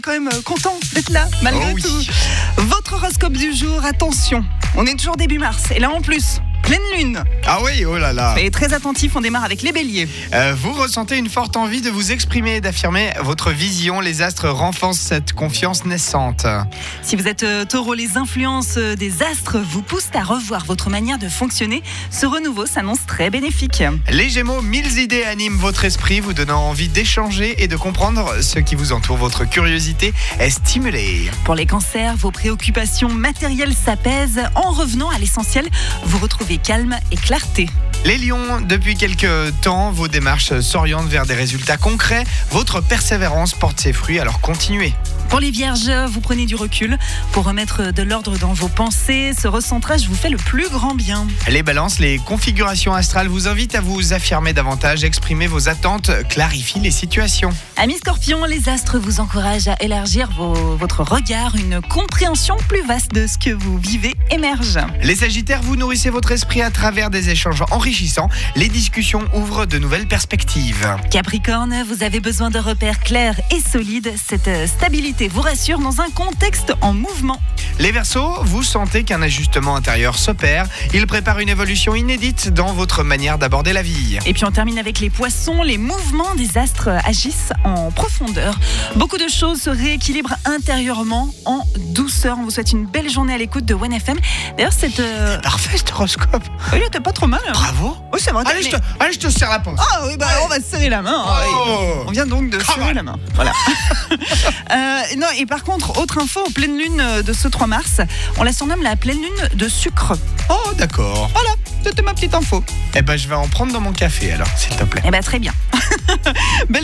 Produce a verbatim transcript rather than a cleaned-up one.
quand même content d'être là, malgré Oh oui. tout. Votre horoscope du jour, attention, on est toujours début mars, et là en plus, pleine lune. Ah oui, oh là là. Soyez très attentifs, on démarre avec les béliers. Euh, vous ressentez une forte envie de vous exprimer et d'affirmer votre vision. Les astres renforcent cette confiance naissante. Si vous êtes euh, taureau, les influences euh, des astres vous poussent à revoir votre manière de fonctionner. Ce renouveau s'annonce très bénéfique. Les gémeaux, mille idées animent votre esprit, vous donnant envie d'échanger et de comprendre ce qui vous entoure. Votre curiosité est stimulée. Pour les cancers, vos préoccupations matérielles s'apaisent. En revenant à l'essentiel, vous retrouvez calme et clarté. Les lions, depuis quelques temps, vos démarches s'orientent vers des résultats concrets. Votre persévérance porte ses fruits, alors continuez. Pour les vierges, vous prenez du recul pour remettre de l'ordre dans vos pensées. Ce recentrage vous fait le plus grand bien. Les balances, les configurations astrales vous invitent à vous affirmer davantage, exprimer vos attentes, clarifie les situations. Amis scorpions, les astres vous encouragent à élargir vos- votre regard. Une compréhension plus vaste de ce que vous vivez émerge. Les sagittaires, vous nourrissez votre esprit à travers des échanges enrichissants. Les discussions ouvrent de nouvelles perspectives. Capricorne, vous avez besoin de repères clairs et solides. Cette euh, stabilité vous rassure dans un contexte en mouvement. Les Verseaux, vous sentez qu'un ajustement intérieur s'opère. Il prépare une évolution inédite dans votre manière d'aborder la vie. Et puis on termine avec les poissons. Les mouvements des astres agissent en profondeur. Beaucoup de choses se rééquilibrent intérieurement en douceur. On vous souhaite une belle journée à l'écoute de One F M. D'ailleurs, cette... Euh... Parfait cet horoscope. Oui, t'es pas trop mal. Hein. Bravo. Oui, c'est vrai. Allez, je te, allez, je te serre la pince. Ah oui, bah on va se serrer la main. hein. Oh. On vient donc de Come serrer on. la main. Voilà. Euh, non, et par contre, autre info, en pleine lune de ce trois mars, on la surnomme la pleine lune de sucre. Oh, d'accord. Voilà, c'était ma petite info. Eh ben, je vais en prendre dans mon café alors, s'il te plaît. Eh ben très bien. Belle